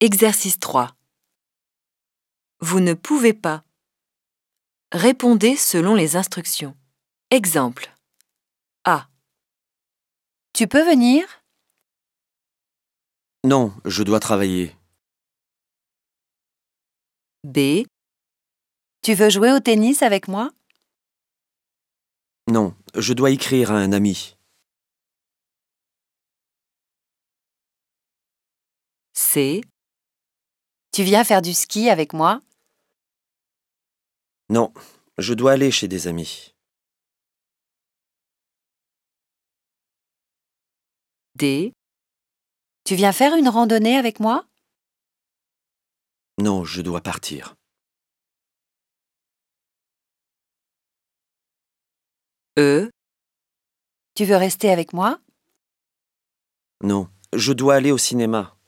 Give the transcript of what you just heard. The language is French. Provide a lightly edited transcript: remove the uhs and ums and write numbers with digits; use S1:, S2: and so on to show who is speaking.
S1: Exercice 3. Vous ne pouvez pas. Répondez selon les instructions. Exemple. A.
S2: Tu peux venir?
S3: Non, je dois travailler.
S1: B.
S2: Tu veux jouer au tennis avec moi?
S3: Non, je dois écrire à un ami.
S1: C.
S2: Tu viens faire du ski avec moi?
S3: Non, je dois aller chez des amis.
S1: D.
S2: Tu viens faire une randonnée avec moi?
S3: Non, je dois partir.
S1: E.
S2: Tu veux rester avec moi?
S3: Non, je dois aller au cinéma.